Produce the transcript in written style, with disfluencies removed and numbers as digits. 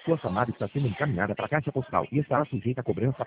Sua chamada está sendo encaminhada para a caixa postal e estará sujeita a cobrança